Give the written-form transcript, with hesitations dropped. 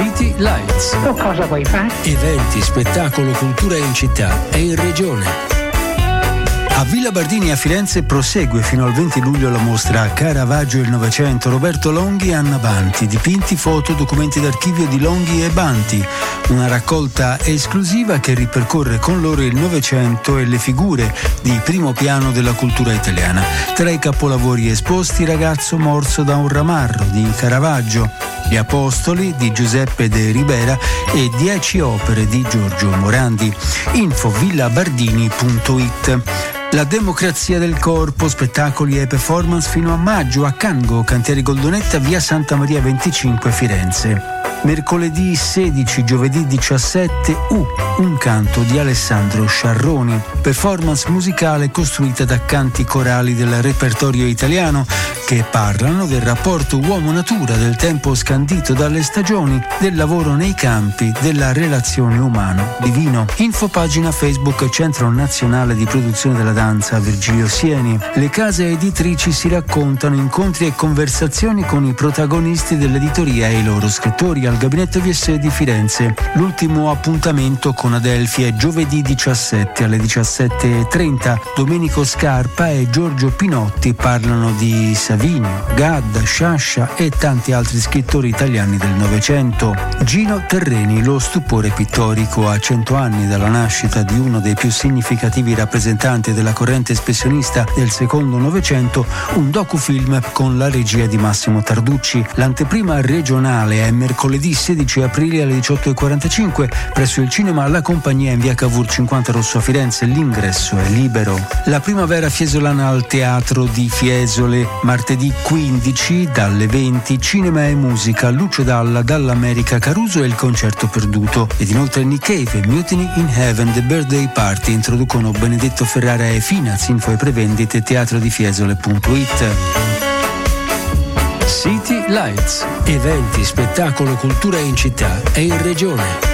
City Lights. O cosa vuoi fare? Eventi, spettacolo, cultura in città e in regione. A Villa Bardini a Firenze prosegue fino al 20 luglio la mostra Caravaggio e il Novecento, Roberto Longhi e Anna Banti, dipinti, foto, documenti d'archivio di Longhi e Banti, una raccolta esclusiva che ripercorre con loro il Novecento e le figure di primo piano della cultura italiana. Tra i capolavori esposti Ragazzo morso da un ramarro di Caravaggio, Gli Apostoli di Giuseppe de Ribera e 10 opere di Giorgio Morandi. Info villabardini.it. La democrazia del corpo, spettacoli e performance fino a maggio a Cango, Cantieri Goldonetta, via Santa Maria 25, Firenze. Mercoledì 16, giovedì 17, un canto di Alessandro Sciarroni, performance musicale costruita da canti corali del repertorio italiano che parlano del rapporto uomo-natura, del tempo scandito dalle stagioni, del lavoro nei campi, della relazione umano-divino. Info pagina Facebook Centro Nazionale di Produzione della Danza Virgilio Sieni. Le case editrici si raccontano, incontri e conversazioni con i protagonisti dell'editoria e i loro scrittori al Gabinetto VS di Firenze. L'ultimo appuntamento con Adelphi è giovedì 17 alle 17:30. Domenico Scarpa e Giorgio Pinotti parlano di Savinio, Gadda, Sciascia e tanti altri scrittori italiani del Novecento. Gino Terreni, lo stupore pittorico a 100 anni dalla nascita di uno dei più significativi rappresentanti della corrente espressionista del secondo Novecento, un docufilm con la regia di Massimo Tarducci. L'anteprima regionale è mercoledì 16 aprile alle 18:45 presso il cinema La Compagnia in via Cavour 50 Rosso a Firenze. L'ingresso è libero. La primavera fiesolana al Teatro di Fiesole, martedì 15 dalle 20, cinema e musica, Lucio Dalla, dall'America Caruso e il concerto perduto. Ed inoltre Nick Cave, Mutiny in Heaven, The Birthday Party introducono Benedetto Ferrara e Finaz. Info e prevendite teatrodifiesole.it. City Lights. Eventi, spettacolo, cultura in città e in regione.